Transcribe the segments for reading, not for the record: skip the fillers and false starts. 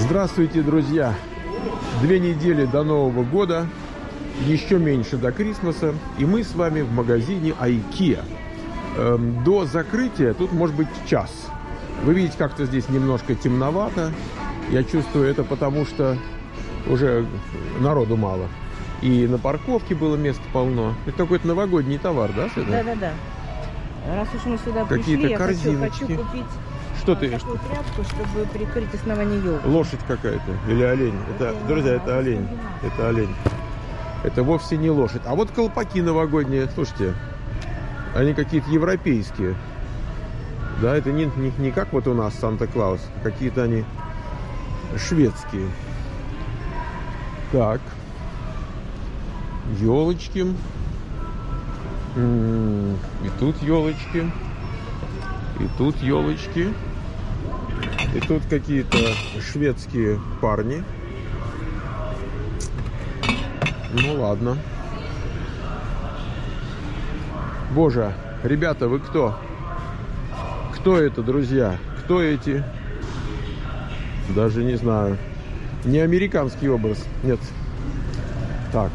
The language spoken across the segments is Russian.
Здравствуйте, друзья! 2 недели до Нового года, еще меньше до Крисмаса, и мы с вами в магазине IKEA. До закрытия тут может быть час. Вы видите, как-то здесь немножко темновато. Я чувствую это потому, что уже народу мало. И на парковке было места полно. Это какой-то новогодний товар, да, Света? Да. Раз уж мы сюда какие-то пришли, корзиночки. я хочу купить такую тряпку, чтобы прикрыть основание елки. Лошадь какая-то или олень? Это, друзья, это олень. Это олень. Это вовсе не лошадь. А вот колпаки новогодние, слушайте, они какие-то европейские. Да, это не как вот у нас Санта-Клаус. Какие-то они шведские. Так. Елочки. И тут елочки. И тут елочки. И тут какие-то шведские парни. Ну ладно. Боже, ребята, вы кто? Кто это, друзья? Кто эти? Даже не знаю. Не американский образ. Нет. Так.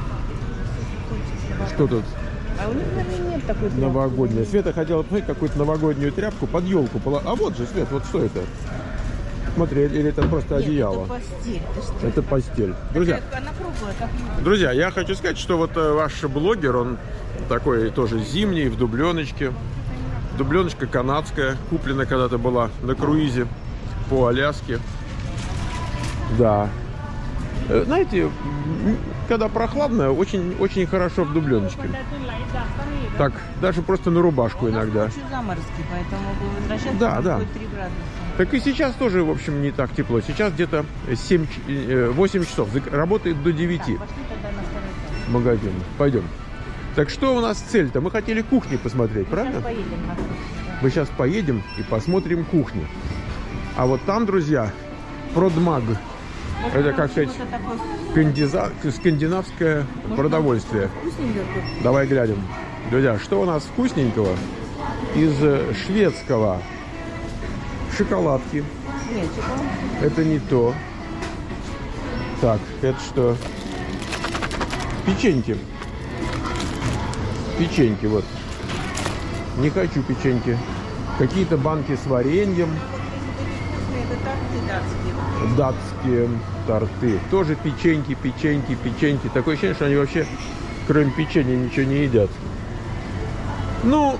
Что тут? А у них, наверное, нет такой тряпки. Новогодняя. Света хотела посмотреть какую-то новогоднюю тряпку под елку. А вот же, Свет, вот что это? Смотри, или это просто одеяло? Это постель. Это постель. Друзья, она круглая, как юбка. Друзья, я хочу сказать, что вот ваш блогер, он такой тоже зимний, в дубленочке. Дубленочка канадская, куплена когда-то была на круизе по Аляске. Да. Знаете, когда прохладно, очень хорошо в дубленочке. Так, даже просто на рубашку иногда. Очень заморозки, поэтому возвращаться да. будет 3 градуса. Так и сейчас тоже, в общем, не так тепло. Сейчас где-то 8 часов. Работает до 9. Так, пошли тогда на второй этаж. Магазин. Пойдем. Так что у нас цель-то? Мы хотели кухни посмотреть, правильно? Сейчас поедем на кухню. Мы сейчас поедем и посмотрим кухню. А вот там, друзья, продмаг. Это, как сказать, скандинавское продовольствие. Давай глянем. Друзья, что у нас вкусненького из шведского? Шоколадки. Нет, шоколадки. Это не то. Так, это что? Печеньки. Печеньки, вот. Не хочу печеньки. Какие-то банки с вареньем. Это торты датские. Датские торты. Тоже печеньки. Такое ощущение, что они вообще, кроме печенья, ничего не едят. Ну,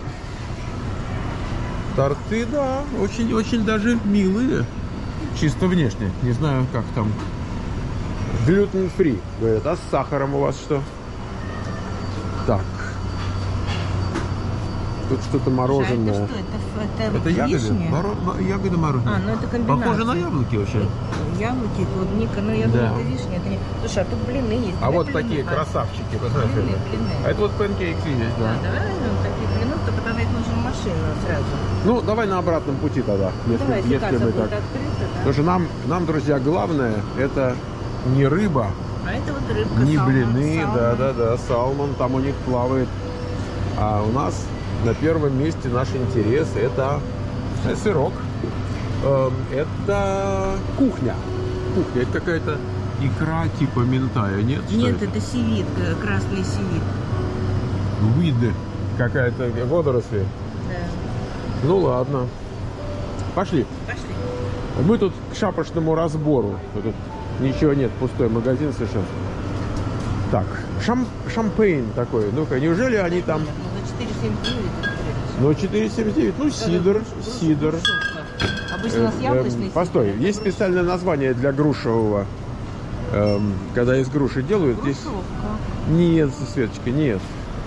торты, да, очень даже милые. Чисто внешне. Не знаю, как там. Глютен-фри, говорят. А с сахаром у вас что? Так. Тут что-то мороженое. А это что? Это ягоды? вишня? Ягоды мороженое. Ну это комбинация. Похоже на яблоки вообще. Яблоки, клубника, но я думаю, это вишня. Это не... Слушай, а тут блины есть. А вот такие красавчики, посмотрите. Блины. А это вот панкейки есть, да. Давай возьмем такие блины, только тогда их нужно в машину сразу. Ну, давай на обратном пути тогда, если мы так. Открыто, да? Потому что нам, друзья, главное, это не рыба, А это вот рыбка, не салмон, блины, салмон. да, салмон, там у них плавает. А у нас на первом месте наш интерес – это сырок, это кухня. Кухня, это какая-то икра типа минтая, нет? Нет, это севит, красный севит. Виды, какая-то водоросли. Да. Ну ладно. Пошли. Мы тут к шапошному разбору. Тут ничего нет, пустой магазин совершенно. Так, шампейн такой. Ну-ка, неужели они там... Ну, 4,79. Ну, 4,79. Ну, сидр. Обычно у нас яблочный. Постой, есть специальное название для грушевого. Когда из груши делают. Здесь... Нет, Светочка, нет.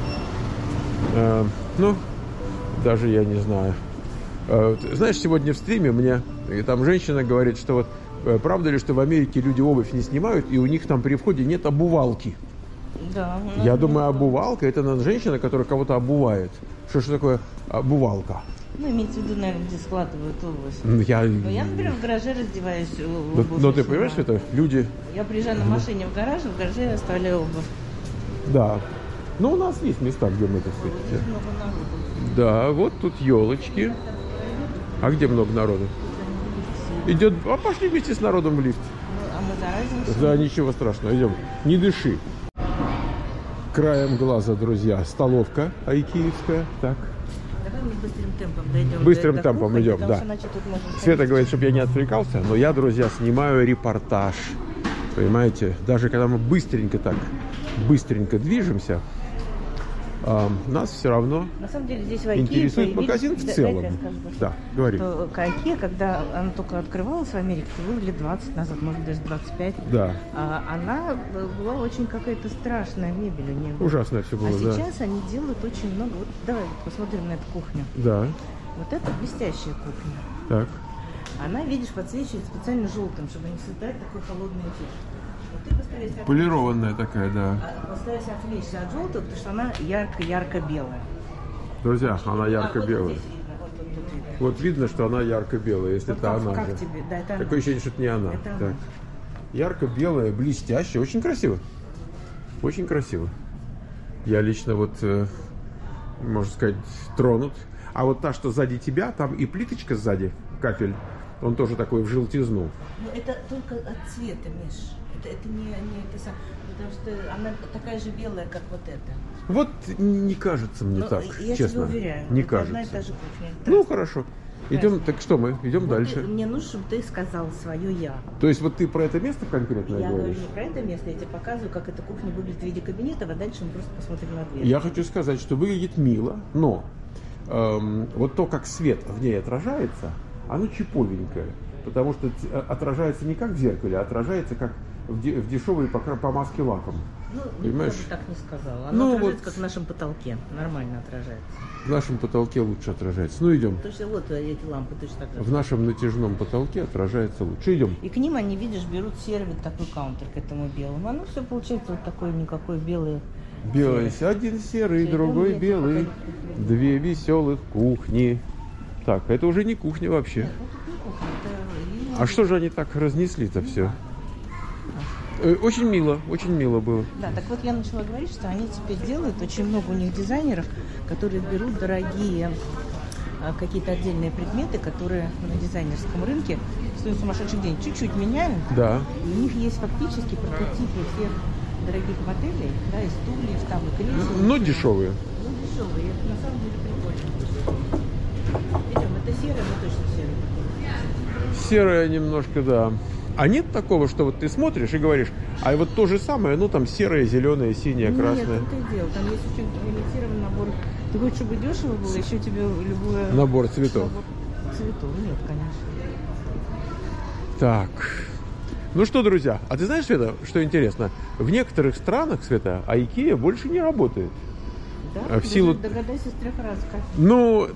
Ну, даже я не знаю. Знаешь, сегодня в стриме мне там женщина говорит, что вот правда ли, что в Америке люди обувь не снимают, и у них там при входе нет обувалки. Да. Я думаю, обувалка — это женщина, которая кого-то обувает. Что такое обувалка? Ну, имеется в виду, наверное, где складывают обувь. Я, например, в гараже раздеваюсь. Но ты понимаешь, что это люди... Я приезжаю на машине в гараже я оставляю обувь. Да. Ну, у нас есть места, где мы, так сказать. Да, вот тут елочки. А где много народу? Идет, а пошли вместе с народом в лифт. А мы заразимся? Да, ничего страшного, идем. Не дыши. Краем глаза, друзья, столовка айкиевская. Так. Давай мы быстрым темпом дойдем. Быстрым темпом кухни, идем, да. Света говорит, чтобы я не отвлекался, но я, друзья, снимаю репортаж. Понимаете, даже когда мы быстренько движемся, нас все равно на самом деле здесь в Айкее интересует магазин в целом. Да, говори. Айкея, когда она только открывалась в Америке, это было лет 20 назад, может даже 25. Да. Она была очень какая-то страшная, мебель у нее была. Ужасное все было, да. Сейчас они делают очень много. Вот давай посмотрим на эту кухню. Да. Вот это блестящая кухня. Так. Она, видишь, подсвечивает специально желтым, чтобы не создать такой холодный эффект. Вот ты постарайся полированная такая, да. Постарайся отвлечься от желтого, потому что она ярко-ярко-белая. Друзья, она ярко-белая. Вот вот видно, что она ярко-белая, если вот это она как же. Тебе? Да, это такое ощущение, что это не она. Это так. Ярко-белая, блестящая, очень красиво. Очень красиво. Я лично вот, можно сказать, тронут. А вот та, что сзади тебя, там и плиточка сзади, кафель, он тоже такой в желтизну. Но это только от цвета, Миш. Это не это сам, потому что она такая же белая, как вот эта. Вот не кажется мне так, я честно. Я тебе уверяю. Не это кажется. Одна и та же кухня. Ну, хорошо. Идем, так что мы? Идем вот дальше. Мне нужно, чтобы ты сказал свое «я». То есть вот ты про это место конкретно говоришь? Я говоришь? говорю не про это место, я тебе показываю, как эта кухня выглядит в виде кабинета, а дальше мы просто посмотрим на дверь. Я хочу сказать, что выглядит мило, но вот то, как свет в ней отражается, оно чиповенькое. Потому что отражается не как в зеркале, а отражается как в дешевой помазке лаком. Ну, понимаешь? Я бы так не сказала. Оно отражается, как в нашем потолке. Нормально отражается. В нашем потолке лучше отражается. Ну, идем. Потому что вот эти лампы точно так же. В нашем натяжном потолке отражается лучше. Идем. И к ним они, видишь, берут сервит, такой каунтер к этому белому. Оно все получается вот такое никакой белый. Белый, один серый, другой белый. Две веселых кухни. Так, это уже не кухня вообще. Нет, это не кухня, это... А что же они так разнесли-то все? Очень мило было. Да, так вот я начала говорить, что они теперь делают, очень много у них дизайнеров, которые берут дорогие какие-то отдельные предметы, которые на дизайнерском рынке стоят сумасшедший день, чуть-чуть меняют. Да. И у них есть фактически прототипы всех дорогих моделей, да, и стульев, там, и кресел. Но дешевые. Ну, дешевые, это на самом деле прикольно. Идем, это серое, но точно серое. Серое немножко, да. А нет такого, что вот ты смотришь и говоришь, а вот то же самое, ну там серое, зеленое, синее, красное. Нет, это и дело. Там есть очень лимитированный набор. Ты хочешь, чтобы дешево было, еще тебе любое... Набор цветов. Набор цветов, нет, конечно. Так. Ну что, друзья, а ты знаешь, Света, что интересно? В некоторых странах, Света, Айкея больше не работает. Да? В силу... Догадайся с 3 раз. Как... Ну,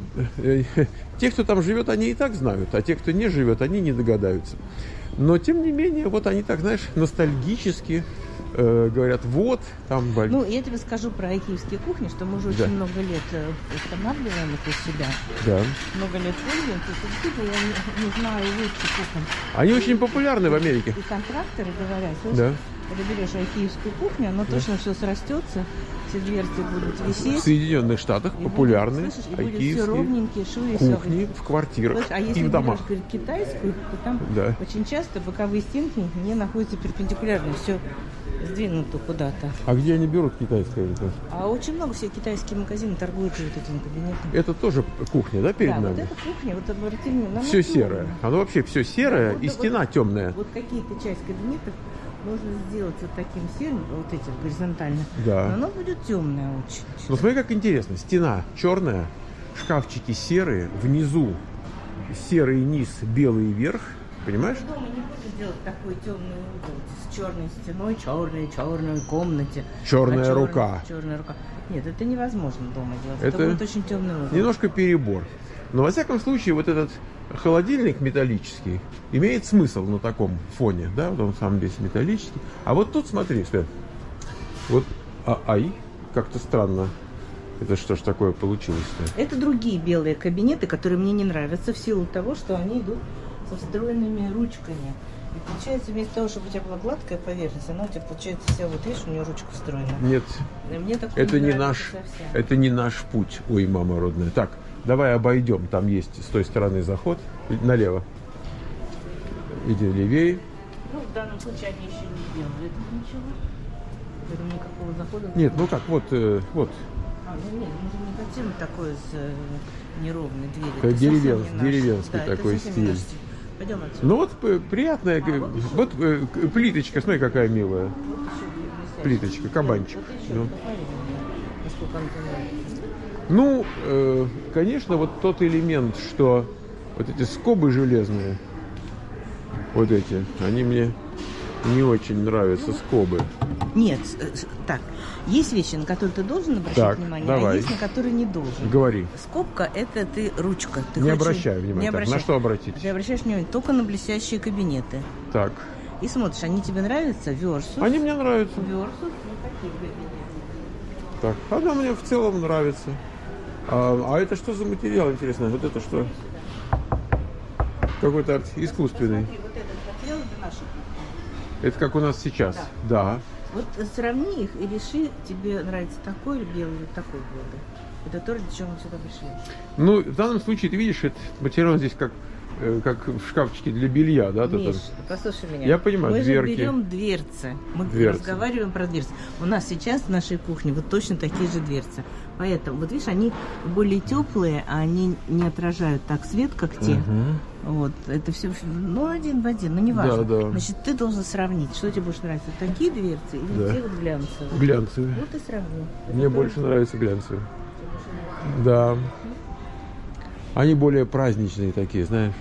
те, кто там живет, они и так знают, а те, кто не живет, они не догадаются. Но, тем не менее, вот они так, знаешь, ностальгически говорят, вот, там... Ну, я тебе скажу про айкиевские кухни, что мы уже очень много лет устанавливаем их у себя. Да. Много лет пользуемся. Действительно, я не знаю лучше кухонь. Они очень популярны в Америке. И контракторы говорят, слышишь, да. когда берешь айкиевскую кухню, оно точно все срастется, все дверцы будут висеть. В Соединенных Штатах популярны айкиевские кухни в квартирах, слышишь, а если и в домах. Берешь китайскую, то там очень часто боковые стенки не находятся перпендикулярно, все сдвинуто куда-то. А где они берут китайское? А очень много все китайские магазины торгуют вот этим кабинетом. Это тоже кухня, да, перед нами? Вот эта кухня, вот обратите внимание, все серое. Оно вообще все серое, и стена темная. Вот какие-то часть кабинетов можно сделать вот таким серым, вот этим горизонтально. Да. Но оно будет темное очень. Ну смотри, как интересно. Стена черная, шкафчики серые, внизу серый низ, белый верх. Понимаешь? Дома не будешь делать такой темный угол с черной стеной, черной комнате. Черная рука. Черная рука. Нет, это невозможно дома делать. Это будет очень темный угол. Немножко перебор. Но во всяком случае, вот этот холодильник металлический имеет смысл на таком фоне, да, вот он сам весь металлический. А вот тут, смотри, Свет, вот, как-то странно. Это что ж такое получилось-то? Это другие белые кабинеты, которые мне не нравятся в силу того, что они идут со встроенными ручками. И получается, вместо того, чтобы у тебя была гладкая поверхность, она у тебя получается вся, вот видишь, у нее ручка встроена. Нет, мне это не наш, это не наш путь. Ой, мама родная. Так, давай обойдем, там есть с той стороны заход, налево. Иди левее. Ну, в данном случае они еще не делают ничего. Поэтому никакого захода. Нет, ну как, вот, вот. Ну нет, мы же не хотим такой неровной двери. Это деревенский да, такой это стиль. Пойдем отсюда. Ну вот приятная, вот плиточка, смотри, какая милая. Вот еще блестящий. Плиточка, кабанчик. Вот еще, Ну. посмотри на меня, насколько он тебе нравится. Ну, конечно, вот тот элемент, что вот эти скобы железные, вот эти, они мне не очень нравятся, скобы. Нет, так, есть вещи, на которые ты должен обращать Так, внимание, давай. а есть, на которые не должен. Говори. Скобка – это ты ручка. Ты Не хочешь- обращай внимания. Не Так, обращай. на что обратить? Ты обращаешь внимание только на блестящие кабинеты. Так. И смотришь, они тебе нравятся? Versus. Они мне нравятся. Versus. Ну, такие кабинеты. Так, она мне в целом нравится. А это что за материал, интересно? Вот это что? Какой-то искусственный. Смотри, вот этот хотел для наших. Это как у нас сейчас. Да. Вот сравни их и реши, тебе нравится такой или белый, или такой белый. Это то, для чего мы сюда пришли. Ну, в данном случае, ты видишь, этот материал здесь как в шкафчике для белья, да? Миш, послушай меня. Я понимаю, мы дверки. же берем дверцы. Мы Дверцы. разговариваем про дверцы. У нас сейчас в нашей кухне вот точно такие же дверцы. Поэтому, вот видишь, они более теплые, а они не отражают так свет, как те. Мгм. Вот, это все, ну, один в один, но не важно. Да, да. Значит, ты должен сравнить, что тебе больше нравится, такие дверцы или Да. те вот глянцевые. Глянцевые. Вот и сравни. Мне больше нравятся глянцевые. Да. Они более праздничные такие, знаешь.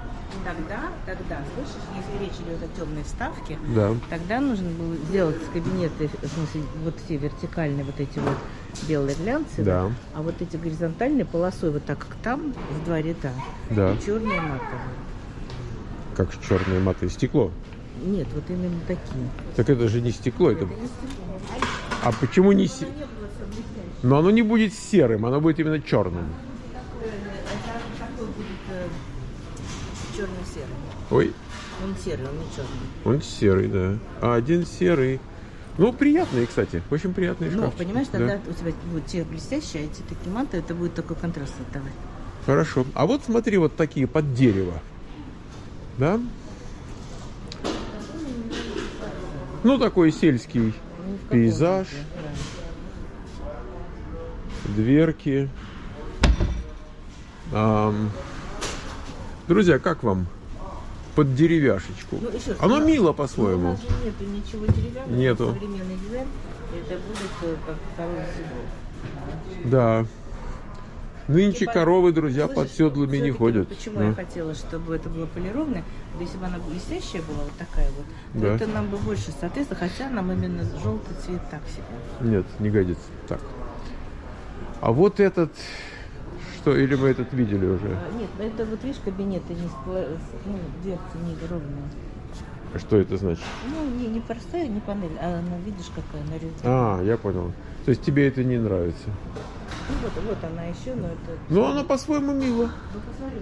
Тогда, слышишь, если речь идет о темной вставке, Да. тогда нужно было сделать кабинеты, в смысле, вот все вертикальные, вот эти вот белые глянцевые, Да. а вот эти горизонтальные полосой, вот так как там, в два ряда, Да. черные матовые. Как черное матовое стекло. Нет, вот именно такие. Так это же не стекло. Это... Это не стекло. А почему не Оно серое? не было всё блестящее. Но оно не будет серым, оно будет именно черным. Это такой будет черно-серый. Ой, Он серый, он не черный. он серый, да. А один серый. Ну, приятный, кстати. Очень приятный Ну, шкафчик. понимаешь, Да. тогда у тебя будут те блестящие, а эти такие матовые, это будет такой контраст давать. Хорошо. А вот смотри, вот такие под дерево. Да? Ну, такой сельский Ну, в каком пейзаж, виде, да. дверки. Друзья, как вам? Под деревяшечку. Ну, еще раз, Оно у нас- мило Ну, у по-своему. нас же нету ничего деревянного. Нету. Современный дизайн. Это будет как второй седло. Да. Нынче И по- коровы, друзья, Слышишь, под седлами не всё-таки ходят. Почему Ну, я хотела, чтобы это было полированное? Да если бы она блестящая была, вот такая вот, то Да. это нам бы больше соответствовало, хотя нам именно желтый цвет так себе. Нет, не годится. Так. А вот этот, что, или мы этот видели уже? Нет, это вот видишь, кабинеты не ну, дверцы не ровные. Что это значит? Ну, не простая, не панель, а она, видишь, какая нарезана. А, я понял. То есть тебе это не нравится? Ну, вот она еще, но это... Ну, она по-своему мило. Ну, посмотри,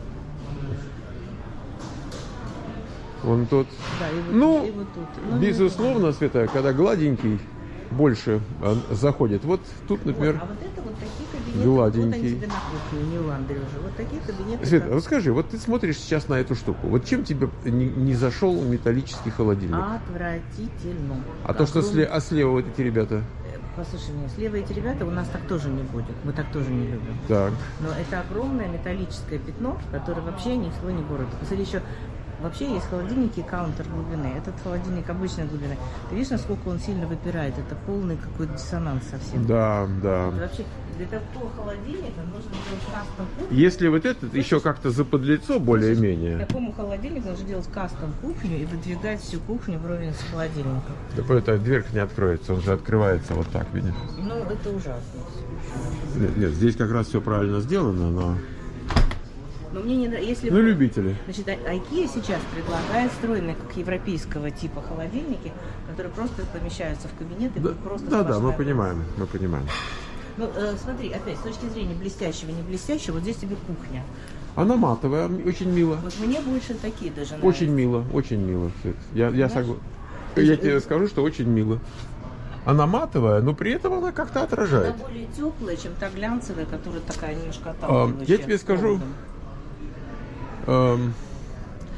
вот. Вон тот. Да, и вот, Ну, и вот тут. Ну, безусловно, Света, когда гладенький больше заходит. Вот тут, Вот, например... а вот это вот такие кабинеты, гладенький. вот они тебе на кухне, не в ландре уже. Вот такие кабинеты. Света, как- вот скажи, вот ты смотришь сейчас на эту штуку. Вот чем тебе не зашел металлический холодильник? Отвратительно. А то, что Огромное- слева вот эти ребята. Послушай меня, слева эти ребята у нас так тоже не будет. Мы так тоже не любим. Так. Но это огромное металлическое пятно, которое вообще ни в слоне города. Посмотри, еще вообще есть холодильники каунтер глубины. Этот холодильник обычной глубины. Ты видишь, насколько он сильно выпирает? Это полный какой-то диссонанс совсем. Да, да. Это вообще для такого холодильника нужно делать кастом кухню. Если вот этот еще как-то заподлицо более-менее, Такому холодильнику нужно делать кастом кухню и выдвигать всю кухню вровень с холодильником. то эта дверка не откроется, он же открывается вот так, видишь? Ну, это ужасно. Нет, здесь как раз все правильно сделано, но... Но мне не нравится, если Ну, бы- любители. Значит, IKEA сейчас предлагает встроенные, как европейского типа холодильники, которые просто помещаются в кабинет и Да, будут просто да, мы сплошная- понимаем, мы понимаем. Ну, смотри, опять, с точки зрения блестящего, не блестящего, вот здесь тебе кухня. Она матовая, очень мило. Вот мне больше такие даже нравятся. Очень мило, Свет. Я Понимаешь? согласен. То Я есть, тебе скажу, что очень мило. Она матовая, но при этом она как-то Она отражает. более теплая, чем та глянцевая, которая такая немножко Я отталкивающая. тебе скажу, холодом.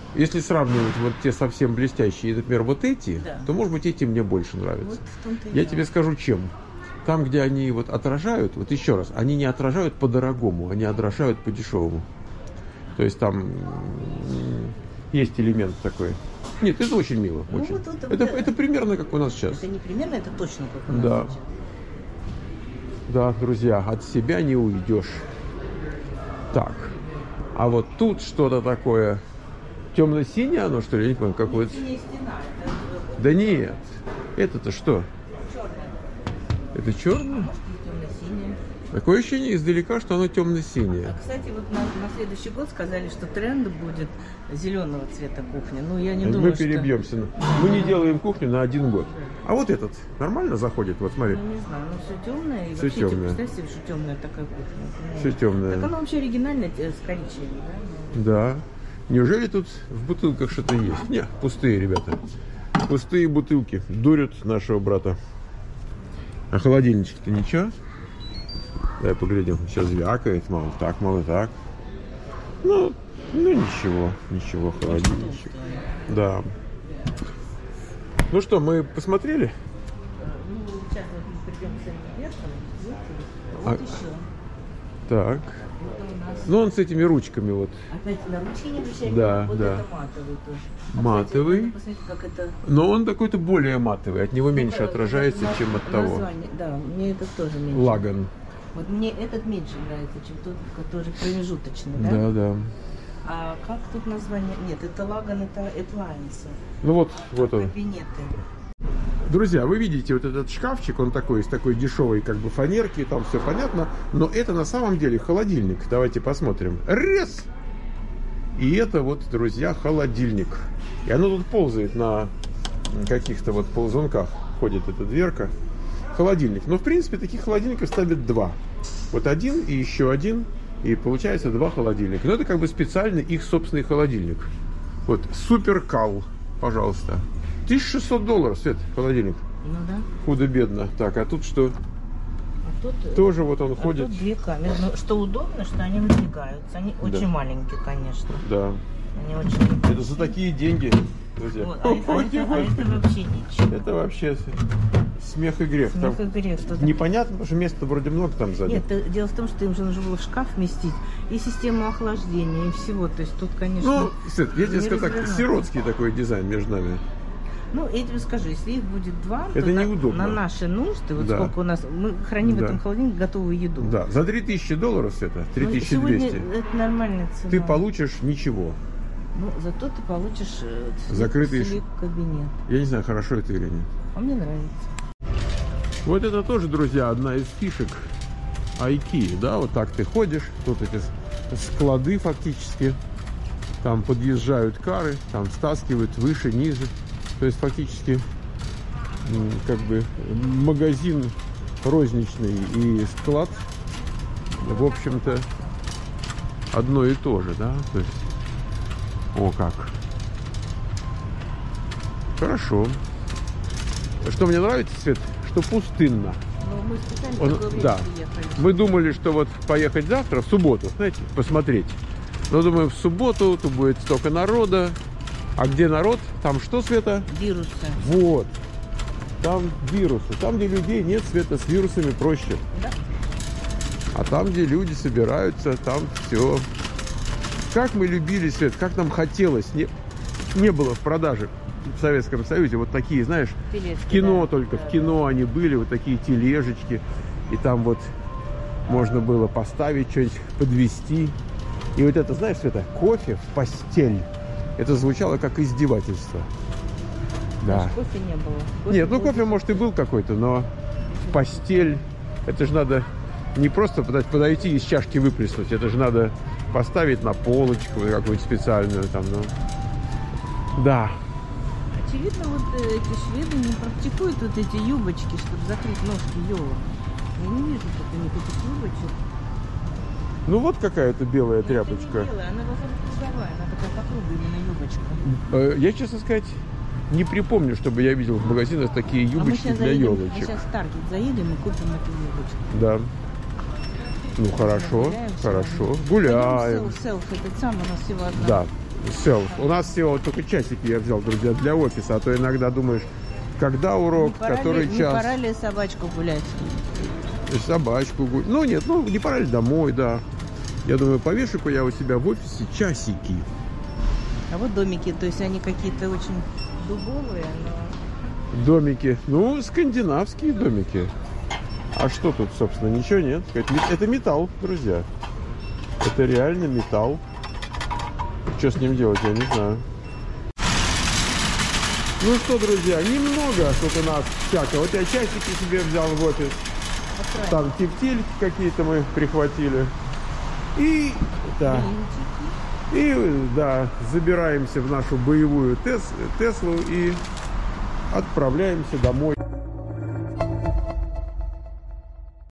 если сравнивать вот те совсем блестящие, например, вот эти, Да. то, может быть, эти мне больше нравятся. Вот в том-то и Я дело. тебе скажу, чем. Там, где они вот отражают, вот еще раз, они не отражают по-дорогому, они отражают по-дешевому. То есть там есть элемент такой. Нет, это очень мило. Ну, Очень. вот Это примерно как у нас сейчас. Это не примерно, это точно как у нас Да. сейчас. Да, друзья, от себя не уйдешь. Так, а вот тут что-то такое темно-синее оно, что ли? Я не понимаю, какое-то... Синяя стена, это Да нет, это-то что? черная. Это черное? Может, и темно-синяя. Такое ощущение издалека, что оно темно-синее. А, кстати, вот на следующий год сказали, что тренд будет зеленого цвета кухня. Ну, я не думаю, Мы перебьемся. Мы не делаем кухню на 1 год. А вот этот нормально заходит? Вот смотри. Ну, не знаю, ну все темное. И Всё вообще, темное. представь себе, что темная такая кухня. Все темное. Так она вообще оригинальная, с коричневой, да? Да. Неужели тут в бутылках что-то есть? Нет, пустые, ребята. Пустые бутылки. Дурят нашего брата. А холодильничек-то ничего? Давай поглядим. Все звякает, мало так, мало так. Ну ничего, холодильничек. Да. Ну что, мы посмотрели? Ну, сейчас вот мы придем с этим верхом. А- Вот еще. Так. Это у нас... Ну, он с этими ручками вот. Опять на ручки не обращай Да, внимания. Вот да. это матовый тоже. Матовый. Кстати, надо посмотреть, как это... Но он какой-то более матовый. От него меньше отражается, чем от того. Название, да, мне этот тоже меньше. Лаган. Вот мне этот меньше нравится, чем тот, который промежуточный, да? Да, да. А как тут название? Нет, это Лаган, это Appliance. Ну вот он. Кабинеты. Друзья, вы видите вот этот шкафчик, он такой, из такой дешевой как бы фанерки, там все понятно, но это на самом деле холодильник. Давайте посмотрим. Раз! И это вот, друзья, холодильник. И оно тут ползает на каких-то вот ползунках, ходит эта дверка. Холодильник. Но, в принципе, таких холодильников ставят 2. Вот один и еще один, и получается 2 холодильника. Но это как бы специально их собственный холодильник. Вот, суперкал, пожалуйста. $1600, Свет, холодильник. Ну да. Худо-бедно. Так, а тут что? А тут, Тоже вот он а ходит. тут 2 камеры. Ну, что удобно, что они выдвигаются. Они очень маленькие, конечно. Да. Они очень... Это за такие деньги, друзья. Вот, а это вообще ничего. Это вообще смех и грех. Смех Там и грех, что непонятно, потому что места вроде много там сзади. Нет, дело в том, что им же нужно было в шкаф вместить и систему охлаждения, и всего. То есть тут, конечно... Ну, Свет, я тебе не скажу так, развернуться. сиротский такой дизайн между нами. Ну, я тебе скажу, если их будет 2, Это то неудобно. на наши нужды, вот Да. сколько у нас, мы храним Да. в этом холодильнике готовую еду. Да, за $3000, Света, Ну, 3200. сегодня это нормальная цена. Ты получишь ничего. Ну, зато ты получишь Закрытый кабинет. Я не знаю, хорошо это или нет. А мне нравится. Вот это тоже, друзья, одна из фишек IKEA, да, вот так ты ходишь, тут эти склады фактически, там подъезжают кары, там стаскивают выше, ниже, то есть фактически как бы магазин розничный и склад, в общем-то, одно и то же, да, то есть, о как, хорошо. Что мне нравится, Свет, что пустынно. Но мы специально Он- такое время да. приехали. Мы думали, что вот поехать завтра, в субботу, знаете, посмотреть. Но думаю, в субботу тут будет столько народа. А где народ? Там что, Света? Вирусы. Вот. Там вирусы. Там, где людей нет, Света, с вирусами проще. Да. А там, где люди собираются, там все. Как мы любили, Свет, как нам хотелось. Не было в продаже в Советском Союзе вот такие, знаешь, Тележки, в кино да. только, Да. в кино они были, вот такие тележечки. И там вот можно было поставить что-нибудь, подвести. И вот это, знаешь, Света, кофе в постель. Это звучало как издевательство. Да. Даже кофе не было. Нет, ну был- кофе, может, и был какой-то, но в постель. Это же надо не просто подойти и из чашки выплеснуть. Это же надо поставить на полочку какую-то специальную там, ну. Да. Очевидно, вот эти шведы не практикуют вот эти юбочки, чтобы закрыть ножки елок. Я не вижу тут у них этих юбочек. Ну вот какая-то белая Но это не тряпочка. белая, она должна быть круговая, она такая по кругу именно юбочка. Я, честно сказать, не припомню, чтобы я видел в магазинах такие А мы юбочки сейчас для заедем, мы елочек. сейчас в Таргет заедем и купим эту юбочку. Да. Ну хорошо, Гуляем с хорошо. вами. Гуляем. Пойдем селф, этот сам у нас всего одна. Да. Селф. У нас всего вот только часики я взял, друзья, для офиса. А то иногда думаешь, когда урок, который час. Не пора ли собачку гулять? Собачку гулять. Ну нет, ну не пора ли домой, да. Я думаю, повешу-ка я у себя в офисе часики. А вот домики, то есть они какие-то очень дубовые, но... Домики. Ну, скандинавские домики. А что тут, собственно, ничего нет. Это металл, друзья. Это реально металл. Что с ним делать, я не знаю. Ну что, друзья, немного тут у нас всякого. Вот я часики себе взял в офис. Там тефтельки какие-то мы прихватили. И, да. И, да, забираемся в нашу боевую Теслу и отправляемся домой.